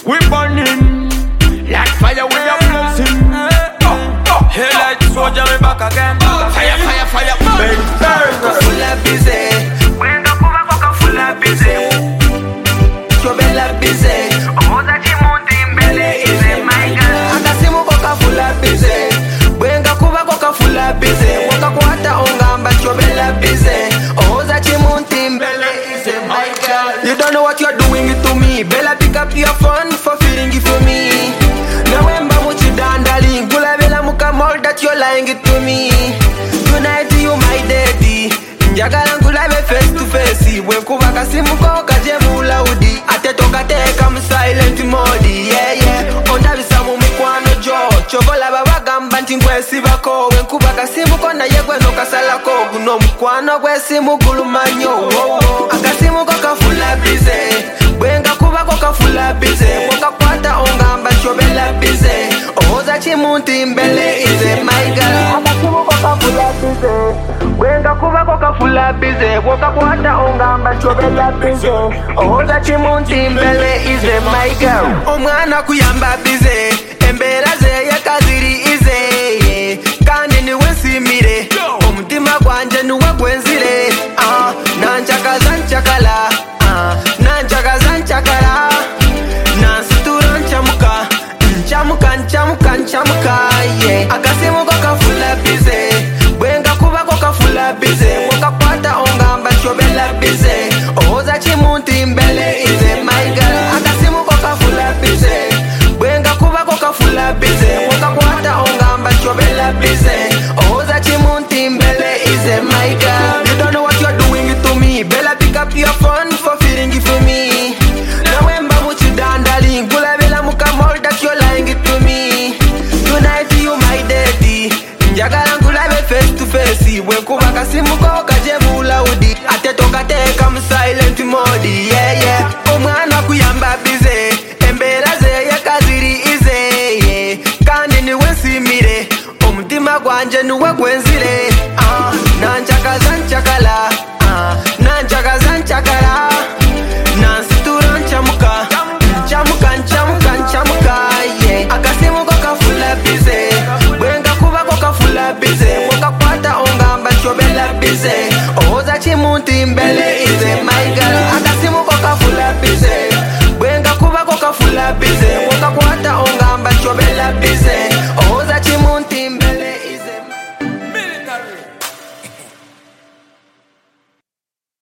we burn him. Like fire, we are blessing. Hey, like soldier, me back again. Fire, fire, fire, burn, burn. Full of busy. Wenga kuba koka full of busy. Chobela busy. Oza chimundi mbele ize my girl. Akasimu koka full of busy. Wenga kuba koka full of busy. Waka kuhata ongamba chobela busy. Oza chimundi mbele ize my girl. You don't know what you're doing it to me. Bella, pick up your phone for feeling it for me. Nawemba muchi dandaling. Gula bela muka mall that you're lying it to me. Tonight you my daddy. Njagala ngula be face to face. When kuba kasimu ko kajemula udi. Ate toka teka mu silent mode. Yeah yeah. Onda bisamu mukwano jo. Chobola baba gamba ntingwesi bako. When kuba kasimu ko na yegwe no kasala ko. Guno mukwano gwesi mugulumanyo. Akasimu ko kafula bize. Bwenga kuba ko kafula bize. Waka kwata ongamba chobela bize. Oza chimunti mbele ize my girl. Akasimu ko kafula bize. Bwenga kuba ko kafula bize. Waka kwata ongamba chobela bize. Oza chimunti mbele ize my girl. Omwana kuyamba bize. Embera ze yakaziri ize. Kandi niwe simire. Omutima gwanje nuwe gwenzire. Nanchakaza nchakala. Nanchakaza nchakala. Nansitura nchamuka. Nchamuka nchamuka nchamuka. Yeah. Akasimu ko kafula bize. Bwenga kuba ko kafula bize. Waka kwata ongamba chobela bize. Oza chimunti mbele ize my girl. Akasimu ko kafula bize. Bwenga kuba ko kafula bize. Waka kwata ongamba chobela bize. Oza chimunti mbele ize my girl. You don't know what you're doing it to me. Bella, pick up your phone for feeling it for me. Nawemba muchi dandaling. Gula bela muka mall that you're lying it to me. Tonight you my daddy. Njagala ngula be face to face. When kuba kasimu ko kajemula udi. Ate toka teka mu silent mode. Yeah yeah. Omwana kuyamba bize. Embera ze yakaziri ize. Yeah. Kandi niwe simire. Omutima gwanje nuwe gwenzire. Nanchakaza nchakala. Nanchakaza nchakala. Nansitura nchamuka. Nchamuka nchamuka nchamuka. Yeah. Akasimu ko kafula bize. Bwenga kuba ko kafula bize. Waka kwata ongamba chobela bize. Oza chimunti mbele